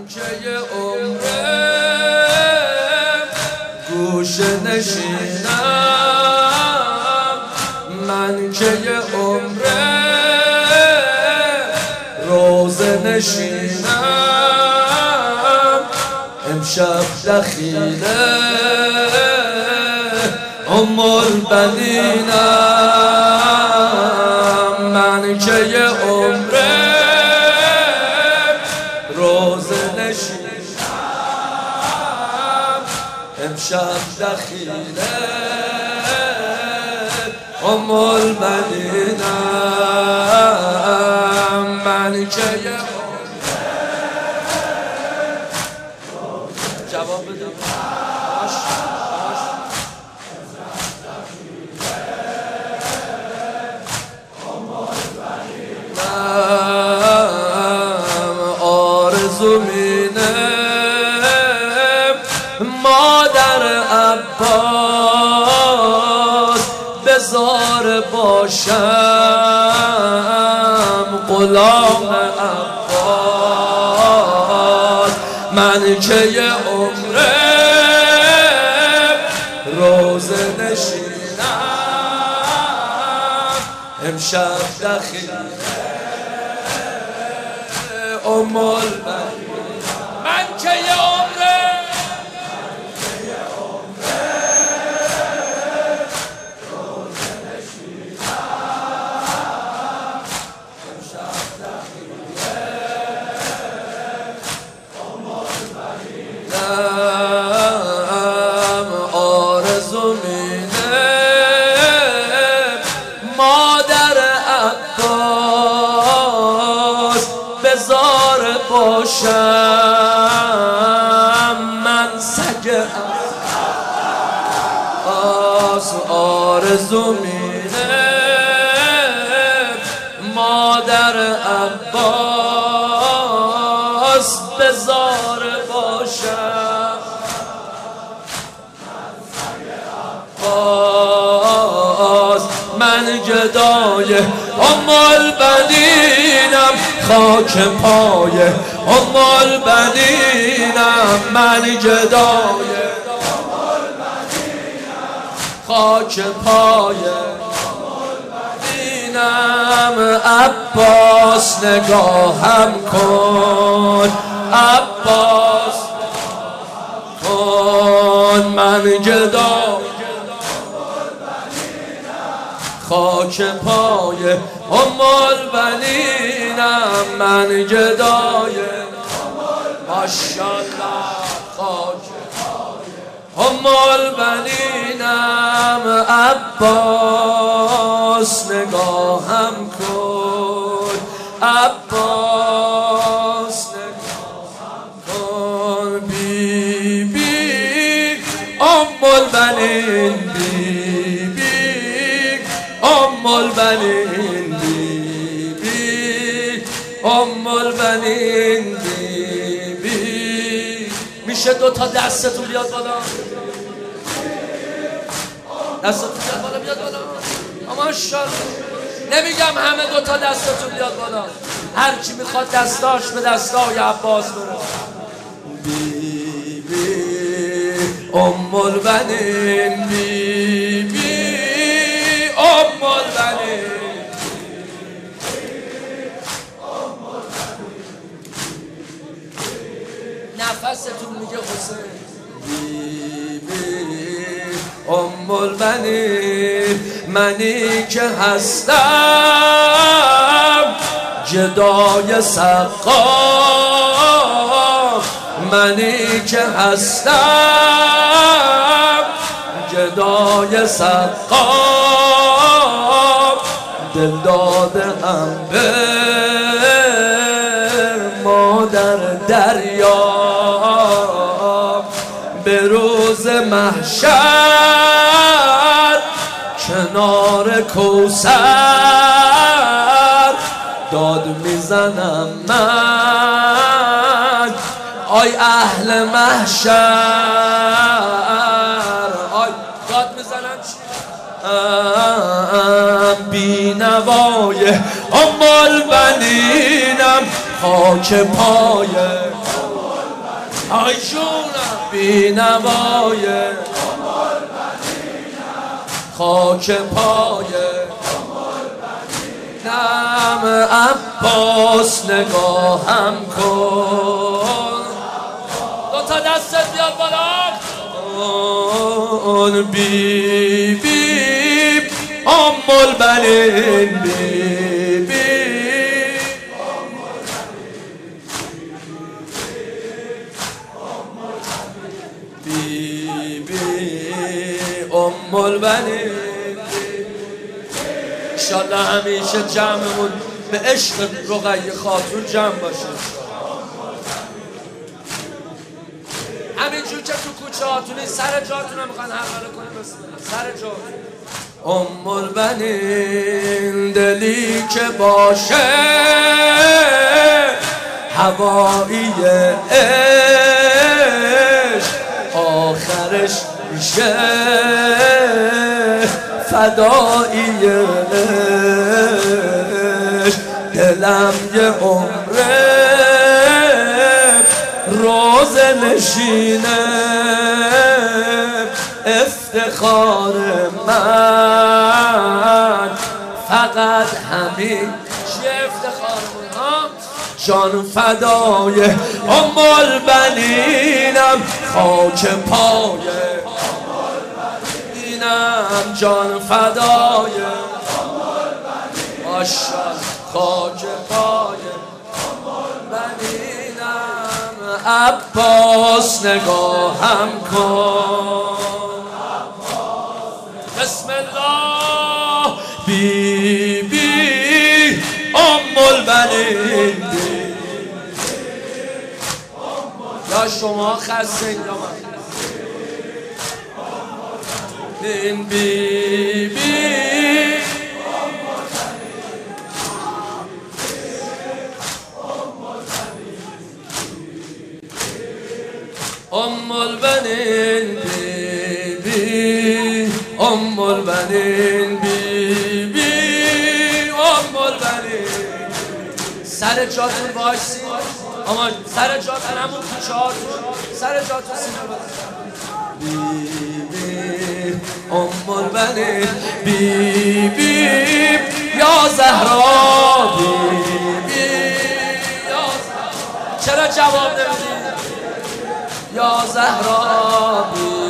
که یه عمره گوشه نشینم، من که یه عمره روزه نشینم، امشب دخیله البنینم، من که یه عمره روزه نشینم، امشب دخیله البنینم، من که یه جواب بده آرزو مینه مادر عباس بزار باشم غلام عباس، من که یه عمره روزه نشینم، امشب دخیله البنینم، من که یه عمره روزه نشینم، امشب دخیله البنینم، آرزو مینه مادر عباس بزار باشم من سگ عباس، آرزو مینه مادر عباس بزار باشم من سگ عباس، من گدای البنینم، خاک پای البنینم، من گدای البنینم، خاک پای البنینم، عباس نگاهم کن، عباس کن، من گدای خاک پای البنینم، من گدای ماشاءالله خاک پای البنینم، عباس نگاهم کن، عباس نگاهم کن، بی بی البنین، البنین بی بی البنین بی بی. میشه دوتا دستتون بیاد بالا، دستتون بیاد بالا، بیاد بالا، ماشاءالله. نمیگم همه دوتا دستتون بیاد بالا، هر کی میخواد دستاش به دستای عباس بره. بی بی البنین بی بی البنین، نفستون میگه حسین بی بی البنین، منی که هستم جدای سقام، منی که هستم جدای سقام، دل دادم به مادر دریا، به روز محشر کنار کوثر داد میزنم من، آی اهل محشر، آی داد میزنم چی؟ بی نوای البنینم، خاک پای آی جونم بی نوای خاک پای نم عباس نگاهم کن دوتا دستت بیاد بالا اون بی بی ام البنین بی بی بی بی ام البنین انشالله همیشه جمعمون به عشق رقیه خاتون جمع باشه همینجور که تو کوچه هاتونی سر جاتون هم میخوان حواله کنه بسم الله سر جاتون ام البنین دلی که باشه هوایی عشق آخرش میشه فدایی عشق دلم یه عمره روزه نشینه افتخار من فقط همین چیه افتخارمون ها جان فدای ام البنینم خاک پای اینم جان فدای ماشالله خاک پای بنینم عباس نگاهم کن بسم الله بی بی ام البنین یا شما خسته یا من این بی بی ام البنین بی بی ام البنین بی بی ام البنین سر جاتون باشی اما سر جاتون همون کوچه هاتون سر جاتون سینه بی بی ام البنین بی بی یا زهرا بی بی یا زهرا چرا جواب نمیدی یا زهرا بی